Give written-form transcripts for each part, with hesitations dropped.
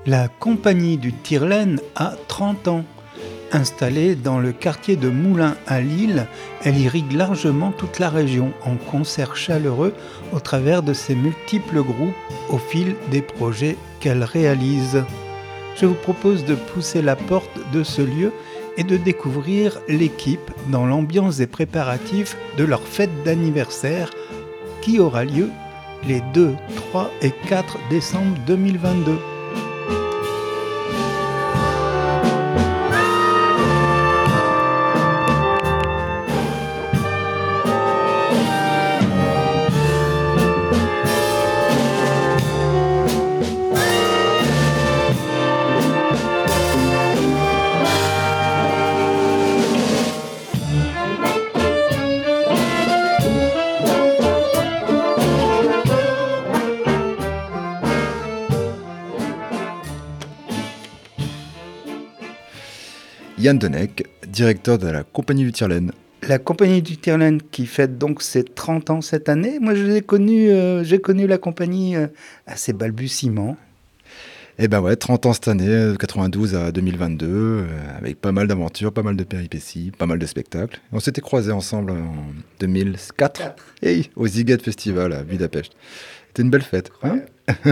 La compagnie du Tire-Laine a 30 ans. Installée dans le quartier de Moulins à Lille, elle irrigue largement toute la région en concerts chaleureux au travers de ses multiples groupes au fil des projets qu'elle réalise. Je vous propose de pousser la porte de ce lieu et de découvrir l'équipe dans l'ambiance des préparatifs de leur fête d'anniversaire qui aura lieu les 2, 3 et 4 décembre 2022. Yann Denec, directeur de la Compagnie du Tire-Laine. La Compagnie du Tire-Laine qui fête donc ses 30 ans cette année. Moi, j'ai connu la compagnie à ses balbutiements. Eh ben ouais, 30 ans cette année, 92 à 2022, avec pas mal d'aventures, pas mal de péripéties, pas mal de spectacles. On s'était croisés ensemble en 2004 au Ziget Festival à Budapest. C'était une belle fête. Hein.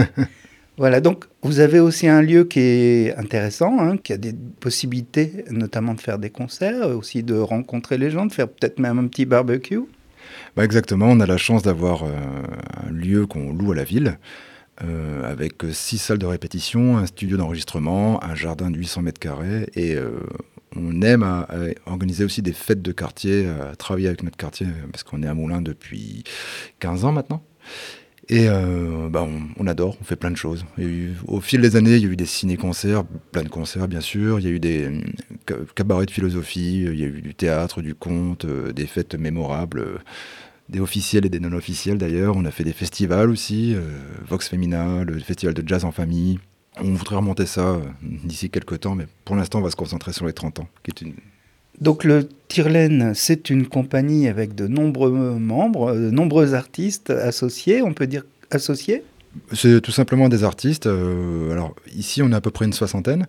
Voilà, donc vous avez aussi un lieu qui est intéressant, qui a des possibilités notamment de faire des concerts, aussi de rencontrer les gens, de faire peut-être même un petit barbecue. Bah exactement, on a la chance d'avoir un lieu qu'on loue à la ville, avec 6 salles de répétition, un studio d'enregistrement, un jardin de 800 mètres carrés, et on aime à organiser aussi des fêtes de quartier, à travailler avec notre quartier, parce qu'on est à Moulins depuis 15 ans maintenant. Et on adore, on fait plein de choses. Au fil des années, il y a eu des ciné-concerts, plein de concerts bien sûr, il y a eu des cabarets de philosophie, il y a eu du théâtre, du conte, des fêtes mémorables, des officiels et des non-officiels d'ailleurs. On a fait des festivals aussi, Vox Femina, le festival de jazz en famille. On voudrait remonter ça d'ici quelques temps, mais pour l'instant on va se concentrer sur les 30 ans, qui est une... Donc le Tire-Laine, c'est une compagnie avec de nombreux membres, de nombreux artistes associés, on peut dire associés ? C'est tout simplement des artistes. Alors ici, on est à peu près une 60aine.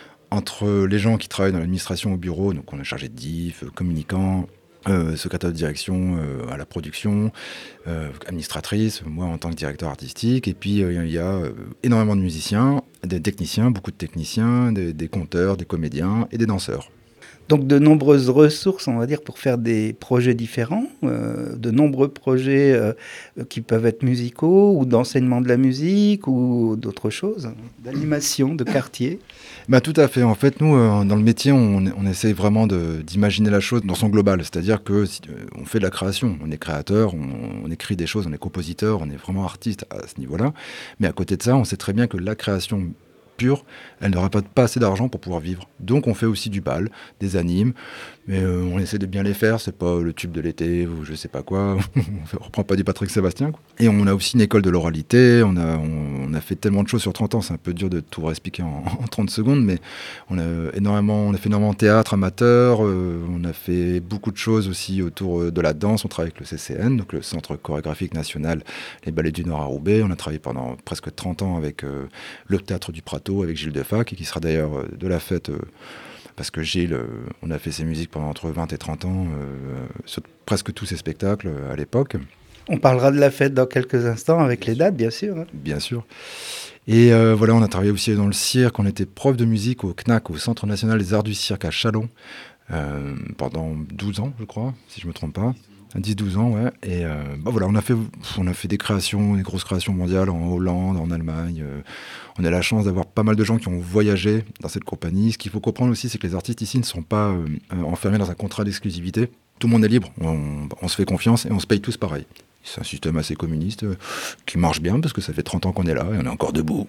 Entre les gens qui travaillent dans l'administration au bureau, donc on est chargé de diff, communicants, secrétaire de direction à la production, administratrice, moi en tant que directeur artistique. Et puis il y a énormément de musiciens, des techniciens, beaucoup de techniciens, des conteurs, des comédiens et des danseurs. Donc de nombreuses ressources, on va dire, pour faire des projets différents, de nombreux projets qui peuvent être musicaux ou d'enseignement de la musique ou d'autres choses, d'animation, de quartier. Bah, tout à fait. En fait, nous, dans le métier, on essaie vraiment d'imaginer la chose dans son global. C'est-à-dire que on fait de la création. On est créateur, on écrit des choses, on est compositeur, on est vraiment artiste à ce niveau-là. Mais à côté de ça, on sait très bien que la création pure, elle n'aura pas assez d'argent pour pouvoir vivre. Donc on fait aussi du bal, des animes, mais on essaie de bien les faire, c'est pas le tube de l'été ou je sais pas quoi, on reprend pas du Patrick Sébastien, quoi. Et on a aussi une école de l'oralité, on a fait tellement de choses sur 30 ans, c'est un peu dur de tout réexpliquer en 30 secondes, mais on a fait énormément de théâtre amateur, on a fait beaucoup de choses aussi autour de la danse, on travaille avec le CCN, donc le Centre chorégraphique national, les ballets du Nord à Roubaix, on a travaillé pendant presque 30 ans avec le théâtre du Prato, avec Gilles Defac, et qui sera d'ailleurs de la fête, parce que Gilles, on a fait ses musiques pendant entre 20 et 30 ans, sur presque tous ses spectacles à l'époque. On parlera de la fête dans quelques instants avec les dates, bien sûr. Bien sûr. Et voilà, on a travaillé aussi dans le cirque, on était prof de musique au CNAC, au Centre National des Arts du Cirque à Châlons, pendant 12 ans, je crois, si je ne me trompe pas. 10-12 ans, ouais. Et voilà, on a fait des créations, des grosses créations mondiales en Hollande, en Allemagne. On a la chance d'avoir pas mal de gens qui ont voyagé dans cette compagnie. Ce qu'il faut comprendre aussi, c'est que les artistes ici ne sont pas enfermés dans un contrat d'exclusivité. Tout le monde est libre, on se fait confiance et on se paye tous pareil. C'est un système assez communiste qui marche bien parce que ça fait 30 ans qu'on est là et on est encore debout.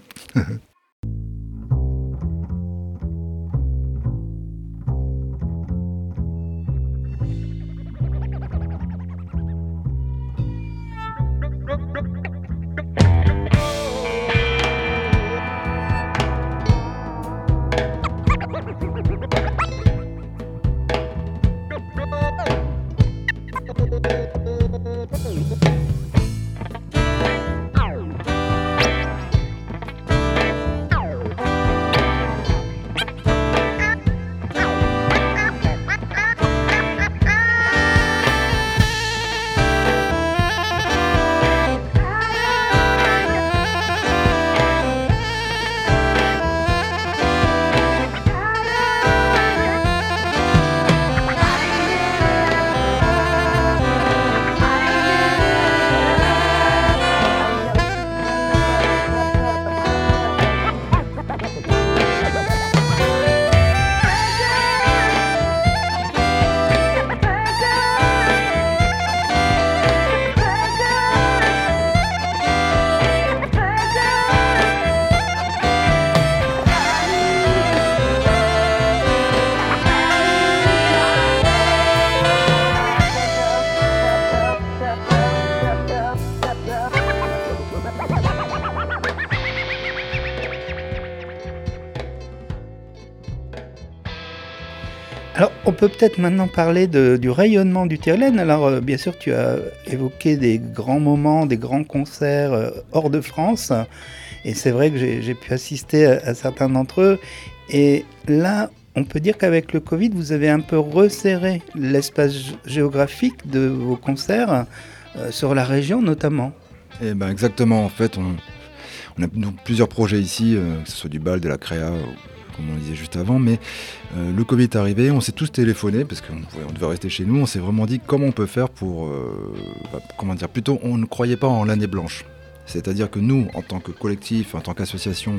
On peut peut-être maintenant parler du rayonnement du Tyrolène. Alors, bien sûr, tu as évoqué des grands moments, des grands concerts hors de France. Et c'est vrai que j'ai pu assister à certains d'entre eux. Et là, on peut dire qu'avec le Covid, vous avez un peu resserré l'espace géographique de vos concerts, sur la région notamment. Et ben exactement, en fait, on a donc plusieurs projets ici, que ce soit du bal, de la créa, comme on disait juste avant, mais le Covid est arrivé, on s'est tous téléphoné parce qu'on devait rester chez nous, on s'est vraiment dit comment on peut faire pour, plutôt on ne croyait pas en l'année blanche. C'est-à-dire que nous, en tant que collectif, en tant qu'association,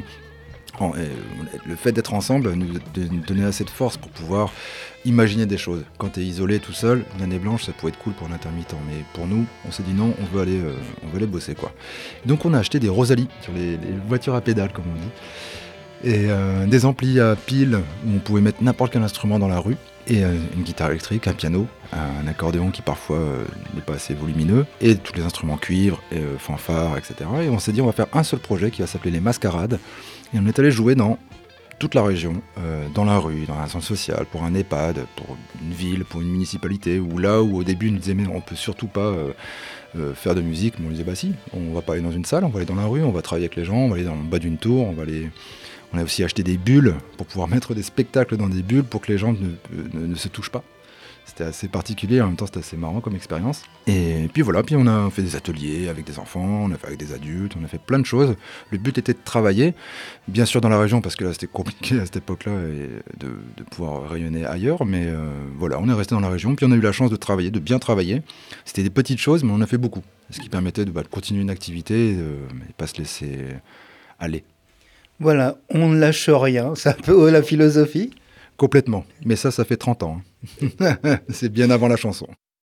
le fait d'être ensemble nous donnait assez de force pour pouvoir imaginer des choses. Quand tu es isolé tout seul, une année blanche, ça pouvait être cool pour l'intermittent. Mais pour nous, on s'est dit non, on veut aller bosser, quoi. Donc on a acheté des Rosalie sur les voitures à pédales, comme on dit. Et des amplis à piles où on pouvait mettre n'importe quel instrument dans la rue. Et une guitare électrique, un piano, un accordéon qui parfois n'est pas assez volumineux, et tous les instruments cuivre, fanfares, etc. Et on s'est dit on va faire un seul projet qui va s'appeler les Mascarades. Et on est allé jouer dans toute la région, dans la rue, dans un centre social, pour un EHPAD, pour une ville, pour une municipalité, où là où au début ils nous disaient mais on peut surtout pas faire de musique, mais on disait bah si, on va pas aller dans une salle, on va aller dans la rue, on va travailler avec les gens, on va aller dans le bas d'une tour, on a aussi acheté des bulles pour pouvoir mettre des spectacles dans des bulles pour que les gens ne se touchent pas. C'était assez particulier, en même temps c'était assez marrant comme expérience. Et puis voilà, puis on a fait des ateliers avec des enfants, on a fait avec des adultes, on a fait plein de choses. Le but était de travailler, bien sûr dans la région, parce que là c'était compliqué à cette époque-là et de pouvoir rayonner ailleurs. Mais voilà, on est resté dans la région, puis on a eu la chance de travailler, de bien travailler. C'était des petites choses, mais on a fait beaucoup. Ce qui permettait de continuer une activité et pas se laisser aller. Voilà, on ne lâche rien, c'est un peu la philosophie. Complètement, mais ça fait 30 ans. C'est bien avant la chanson.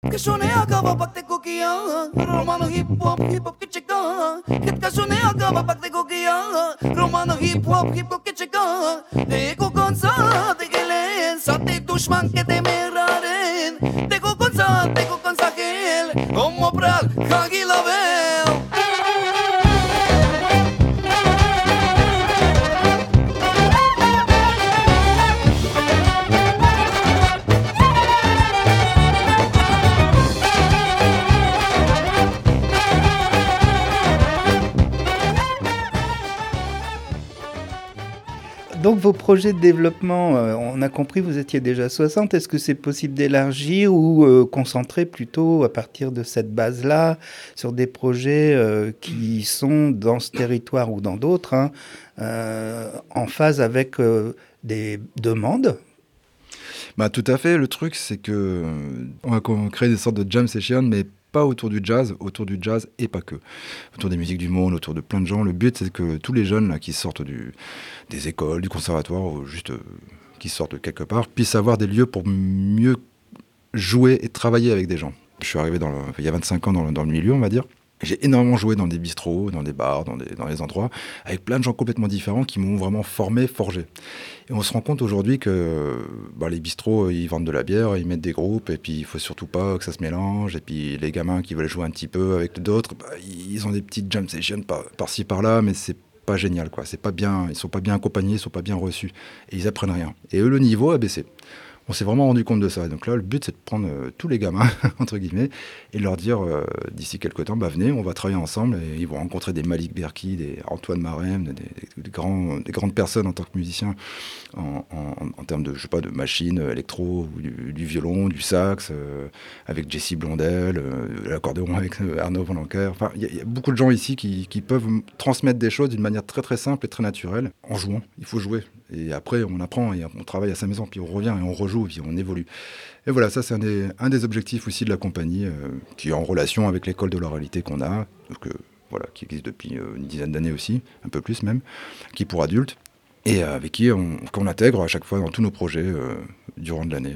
Donc vos projets de développement, on a compris, vous étiez déjà 60. Est-ce que c'est possible d'élargir ou concentrer plutôt à partir de cette base-là sur des projets qui sont dans ce territoire ou dans d'autres, en phase avec des demandes ? Bah, tout à fait. Le truc, c'est que on va créer des sortes de jam sessions, mais pas autour du jazz et pas que. Autour des musiques du monde, autour de plein de gens. Le but, c'est que tous les jeunes là, qui sortent des écoles, du conservatoire, ou juste qui sortent de quelque part, puissent avoir des lieux pour mieux jouer et travailler avec des gens. Je suis arrivé il y a 25 ans dans le milieu, on va dire. J'ai énormément joué dans des bistrots, dans des bars, dans des endroits, avec plein de gens complètement différents qui m'ont vraiment formé, forgé. Et on se rend compte aujourd'hui que les bistrots, ils vendent de la bière, ils mettent des groupes, et puis il faut surtout pas que ça se mélange. Et puis les gamins qui veulent jouer un petit peu avec d'autres, ils ont des petites jam sessions par-ci, par-là, mais c'est pas génial, quoi. C'est pas bien, ils sont pas bien accompagnés, ils sont pas bien reçus. Et ils apprennent rien. Et eux, le niveau a baissé. On s'est vraiment rendu compte de ça. Donc là, le but, c'est de prendre tous les gamins, entre guillemets, et de leur dire, d'ici quelques temps, venez, on va travailler ensemble. Et ils vont rencontrer des Malik Berki, des Antoine Marem, des grandes personnes en tant que musiciens, en termes de, de machines, électro, du violon, du sax, avec Jessie Blondel, l'accordéon avec Arnaud Van Lancker. Enfin, il y a beaucoup de gens ici qui peuvent transmettre des choses d'une manière très très simple et très naturelle, en jouant. Il faut jouer. Et après, on apprend et on travaille à sa maison, puis on revient et on rejoue, puis on évolue. Et voilà, ça c'est un des objectifs aussi de la compagnie, qui est en relation avec l'école de l'oralité qu'on a, qui existe depuis une dizaine d'années aussi, un peu plus même, qui est pour adultes, et avec qui qu'on intègre à chaque fois dans tous nos projets durant l'année.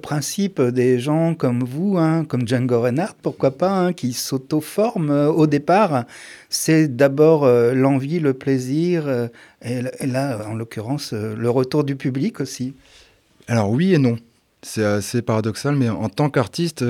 principe des gens comme vous, hein, comme Django Reinhardt, pourquoi pas, hein, qui s'auto-forment au départ. C'est d'abord l'envie, le plaisir, et là, en l'occurrence, le retour du public aussi. Alors oui et non. C'est assez paradoxal, mais en tant qu'artiste,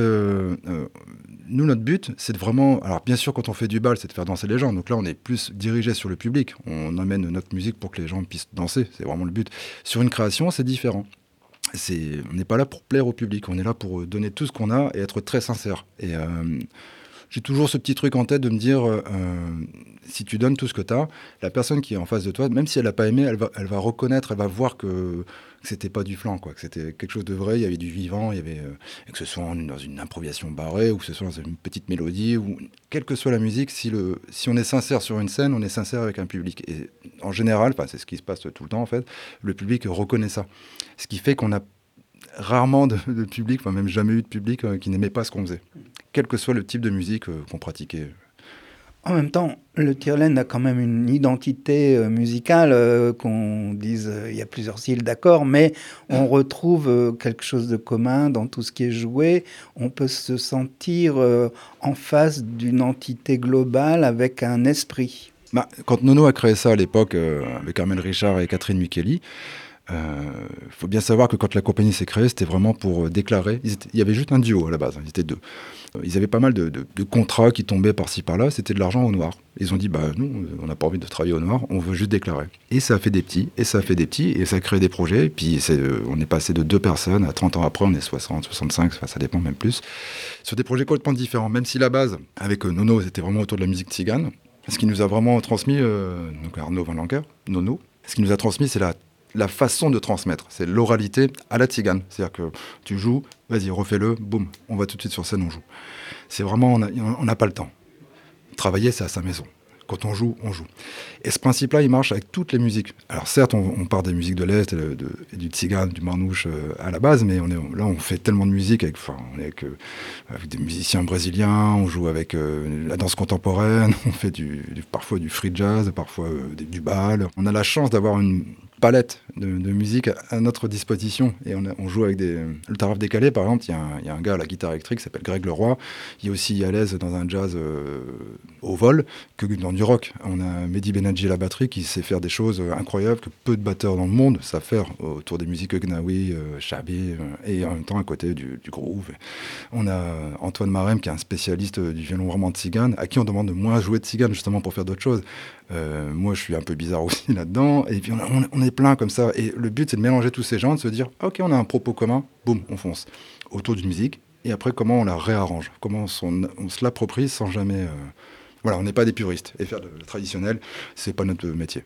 nous, notre but, c'est de vraiment... Alors bien sûr, quand on fait du bal, c'est de faire danser les gens. Donc là, on est plus dirigé sur le public. On amène notre musique pour que les gens puissent danser. C'est vraiment le but. Sur une création, c'est différent. On n'est pas là pour plaire au public. On est là pour donner tout ce qu'on a et être très sincère. Et j'ai toujours ce petit truc en tête de me dire, si tu donnes tout ce que tu as, la personne qui est en face de toi, même si elle n'a pas aimé, elle va reconnaître, elle va voir que c'était pas du flan, quoi, que c'était quelque chose de vrai, il y avait du vivant, il y avait, que ce soit dans une improvisation barrée, ou que ce soit dans une petite mélodie, ou quelle que soit la musique, si on est sincère sur une scène, on est sincère avec un public. Et en général, c'est ce qui se passe tout le temps en fait, le public reconnaît ça. Ce qui fait qu'on a rarement de public, enfin même jamais eu de public qui n'aimait pas ce qu'on faisait, quel que soit le type de musique qu'on pratiquait. En même temps, le Tire-Laine a quand même une identité musicale, qu'on dise, il y a plusieurs styles, d'accord, mais on retrouve quelque chose de commun dans tout ce qui est joué. On peut se sentir en face d'une entité globale avec un esprit. Quand Nono a créé ça à l'époque, avec Armel Richard et Catherine Micheli, faut bien savoir que quand la compagnie s'est créée, c'était vraiment pour déclarer. Il y avait juste un duo à la base, ils étaient deux. Ils avaient pas mal de contrats qui tombaient par-ci par-là, c'était de l'argent au noir. Ils ont dit, nous, on n'a pas envie de travailler au noir, on veut juste déclarer. Et ça a fait des petits, et ça a fait des petits, et ça a créé des projets. Et puis on est passé de 2 personnes à 30 ans après, on est 60, 65, ça dépend même plus, sur des projets complètement différents. Même si la base, avec Nono, c'était vraiment autour de la musique tzigane. Ce qui nous a vraiment transmis, donc Arnaud Van Lancker, Nono, ce qui nous a transmis, c'est la façon de transmettre, c'est l'oralité à la tzigane. C'est-à-dire que tu joues, vas-y, refais-le, boum, on va tout de suite sur scène, on joue. C'est vraiment, on n'a pas le temps. Travailler, c'est à sa maison. Quand on joue, on joue. Et ce principe-là, il marche avec toutes les musiques. Alors certes, on part des musiques de l'Est et du tzigane, du marnouche à la base, mais là, on fait tellement de musique avec des musiciens brésiliens, on joue avec la danse contemporaine, on fait parfois du free jazz, parfois du bal. On a la chance d'avoir une palette de musique à notre disposition et on joue avec le taraf décalé par exemple. Il y a un gars à la guitare électrique qui s'appelle Greg Leroy, il est aussi à l'aise dans un jazz au vol que dans du rock. On a Mehdi Benadji à la batterie qui sait faire des choses incroyables que peu de batteurs dans le monde savent faire autour des musiques Gnawi, Chabi et en même temps à côté du groove. On a Antoine Marem qui est un spécialiste du violon vraiment tzigane, à qui on demande de moins jouer de tzigane justement pour faire d'autres choses. Moi je suis un peu bizarre aussi là-dedans et puis on est plein comme ça et le but c'est de mélanger tous ces gens, de se dire ok, on a un propos commun, boum, on fonce autour d'une musique et après comment on la réarrange, comment on se l'approprie sans jamais voilà, on n'est pas des puristes et faire de traditionnel, c'est pas notre métier.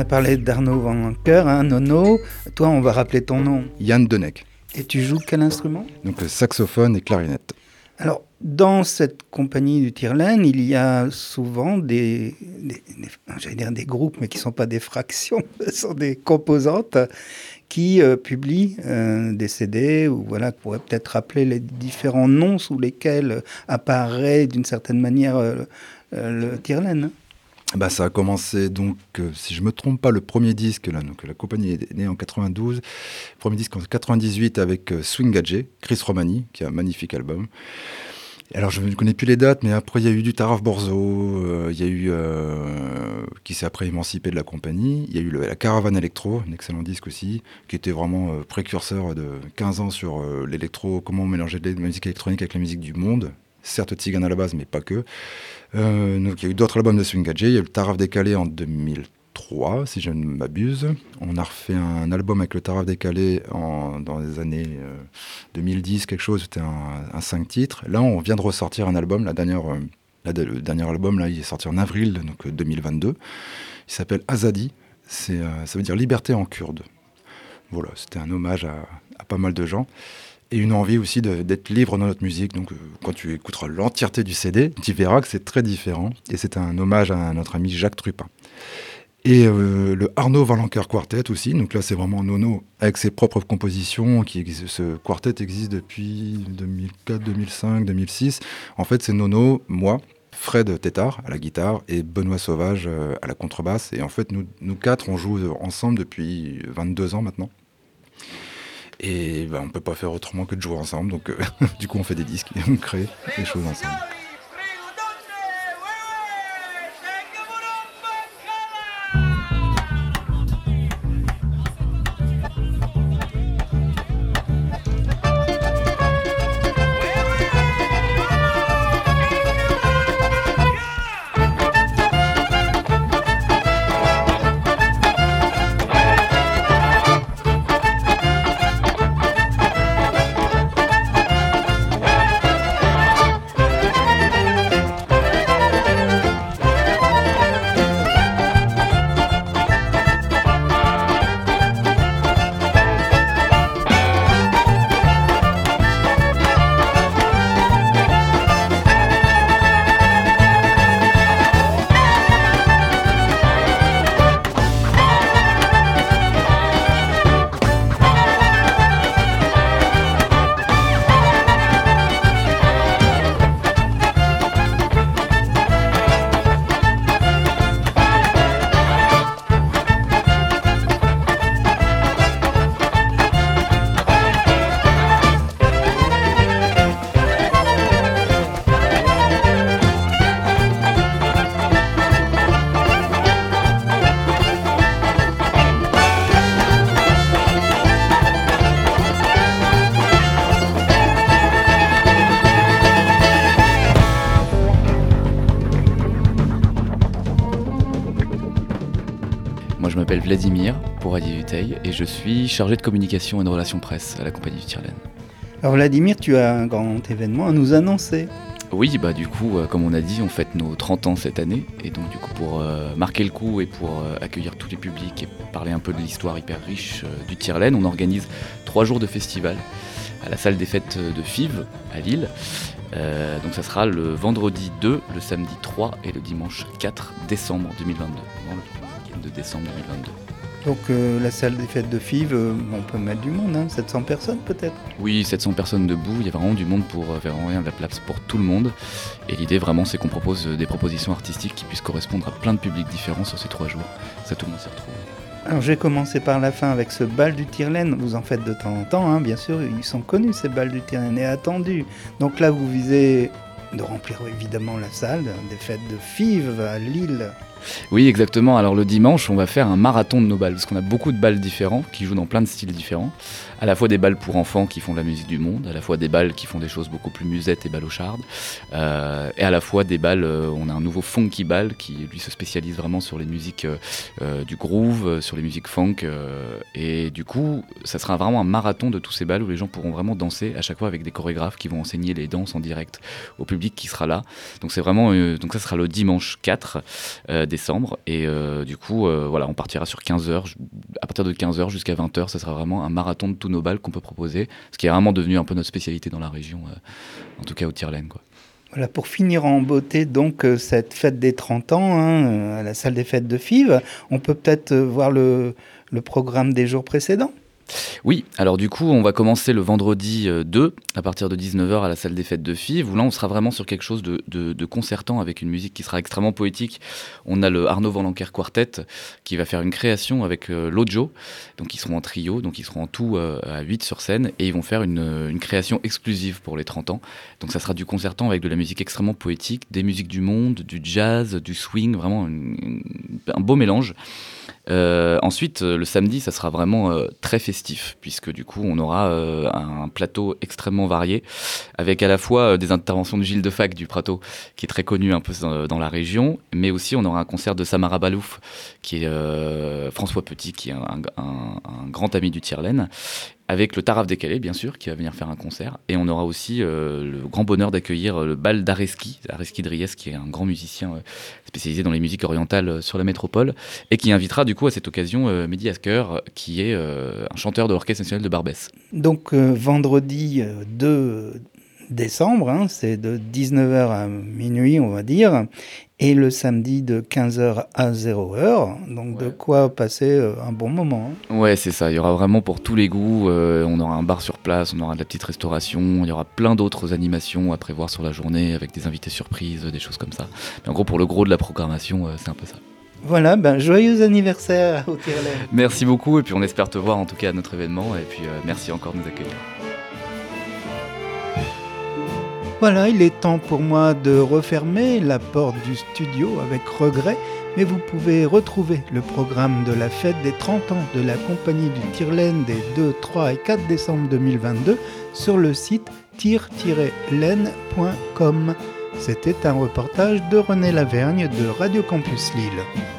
a parlé d'Arnaud Van Lancker, Nono. Toi, on va rappeler ton nom. Yann Deneck. Et tu joues quel instrument ? Donc saxophone et clarinette. Alors, dans cette compagnie du Tierlaine, il y a souvent des groupes, mais qui ne sont pas des fractions, ce sont des composantes qui publient des CD, ou voilà, on pourrait peut-être rappeler les différents noms sous lesquels apparaît d'une certaine manière le Tierlaine. Ça a commencé donc, si je ne me trompe pas, le premier disque, là, donc la compagnie est née en 92, le premier disque en 98 avec Swingadje, Chris Romani, qui a un magnifique album. Alors je ne connais plus les dates, mais après il y a eu du Taraf Borzo, il y a eu qui s'est après émancipé de la compagnie, il y a eu la Caravane Electro, un excellent disque aussi, qui était vraiment précurseur de 15 ans sur l'électro, comment mélanger la musique électronique avec la musique du monde. Certes tzigane à la base, mais pas que. Donc il y a eu d'autres albums de Swingadje, il y a eu le Taraf Décalé en 2003, si je ne m'abuse. On a refait un album avec le Taraf Décalé dans les années 2010, quelque chose, c'était un 5 titres. Là, on vient de ressortir un album, le dernier album, là, il est sorti en avril donc 2022. Il s'appelle Azadi, ça veut dire liberté en kurde. Voilà, c'était un hommage à pas mal de gens. Et une envie aussi d'être libre dans notre musique. Donc, quand tu écouteras l'entièreté du CD, tu verras que c'est très différent. Et c'est un hommage à notre ami Jacques Trupin. Et le Arnaud Van Lancker Quartet aussi. Donc là, c'est vraiment Nono avec ses propres compositions. Ce quartet existe depuis 2004, 2005, 2006. En fait, c'est Nono, moi, Fred Tétard à la guitare et Benoît Sauvage à la contrebasse. Et en fait, nous quatre, on joue ensemble depuis 22 ans maintenant. Et on ne peut pas faire autrement que de jouer ensemble, donc du coup on fait des disques et on crée des choses ensemble. Je m'appelle Vladimir pour Adi Duteil et je suis chargé de communication et de relations presse à la compagnie du Tierlaine. Alors Vladimir, tu as un grand événement à nous annoncer. Oui, du coup, comme on a dit, on fête nos 30 ans cette année. Et donc du coup, pour marquer le coup et pour accueillir tous les publics et parler un peu de l'histoire hyper riche du Tierlaine, on organise 3 jours de festival à la salle des fêtes de Fives à Lille. Donc ça sera le vendredi 2, le samedi 3 et le dimanche 4 décembre 2022. Dans le week-end de décembre 2022. Donc la salle des fêtes de Fives, on peut mettre du monde, 700 personnes peut-être ? Oui, 700 personnes debout, il y a vraiment du monde pour vraiment de la place pour tout le monde. Et l'idée vraiment c'est qu'on propose des propositions artistiques qui puissent correspondre à plein de publics différents sur ces 3 jours. Ça, tout le monde s'y retrouve. Alors j'ai commencé par la fin avec ce bal du Tierlaine. Vous en faites de temps en temps, bien sûr, ils sont connus ces bals du Tierlaine et attendus. Donc là vous visez de remplir évidemment la salle des fêtes de Fives à Lille. Oui, exactement. Alors le dimanche, on va faire un marathon de nos balles, parce qu'on a beaucoup de balles différents, qui jouent dans plein de styles différents. à la fois des bals pour enfants qui font de la musique du monde, à la fois des bals qui font des choses beaucoup plus musettes et balochardes, et à la fois des bals, on a un nouveau funky bal qui lui se spécialise vraiment sur les musiques du groove, sur les musiques funk, et du coup ça sera vraiment un marathon de tous ces bals où les gens pourront vraiment danser à chaque fois avec des chorégraphes qui vont enseigner les danses en direct au public qui sera là. Donc c'est vraiment donc ça sera le dimanche 4 décembre, et du coup voilà, on partira sur 15h, à partir de 15h jusqu'à 20h, ça sera vraiment un marathon de tous nos bals qu'on peut proposer, ce qui est vraiment devenu un peu notre spécialité dans la région, en tout cas au Tierlaine, quoi. Voilà, pour finir en beauté, donc, cette fête des 30 ans, à la salle des fêtes de Fives, on peut peut-être voir le programme des jours précédents. Oui, alors du coup, on va commencer le vendredi 2, à partir de 19h à la salle des fêtes de Fives, où là, on sera vraiment sur quelque chose de concertant, avec une musique qui sera extrêmement poétique. On a le Arnaud Van Lancker Quartet, qui va faire une création avec Lojo, donc ils seront en trio, donc ils seront en tout à 8 sur scène, et ils vont faire une création exclusive pour les 30 ans. Donc ça sera du concertant avec de la musique extrêmement poétique, des musiques du monde, du jazz, du swing, vraiment un beau mélange. Ensuite, le samedi, ça sera vraiment très festif, puisque du coup, on aura un plateau extrêmement varié, avec à la fois des interventions de Gilles Defac du Prato, qui est très connu un peu dans la région, mais aussi on aura un concert de Samara Balouf, qui est François Petit, qui est un grand ami du Tierlaine, avec le Taraf Décalé, bien sûr, qui va venir faire un concert. Et on aura aussi le grand bonheur d'accueillir le bal d'Areski Dries, qui est un grand musicien spécialisé dans les musiques orientales sur la métropole, et qui invitera du coup à cette occasion Mehdi Asker, qui est un chanteur de l'Orchestre national de Barbès. Donc vendredi 2 décembre, c'est de 19h à minuit, on va dire, et le samedi de 15h à 0h, donc de quoi passer un bon moment. Ouais, c'est ça, il y aura vraiment pour tous les goûts, on aura un bar sur place, on aura de la petite restauration, il y aura plein d'autres animations à prévoir sur la journée, avec des invités surprises, des choses comme ça. Mais en gros, pour le gros de la programmation, c'est un peu ça. Voilà, joyeux anniversaire au Tierlaine. Merci beaucoup, et puis on espère te voir en tout cas à notre événement, et puis merci encore de nous accueillir. Voilà, il est temps pour moi de refermer la porte du studio avec regret, mais vous pouvez retrouver le programme de la fête des 30 ans de la compagnie du Tierlaine des 2, 3 et 4 décembre 2022 sur le site tir-laine.com. C'était un reportage de René Lavergne de Radio Campus Lille.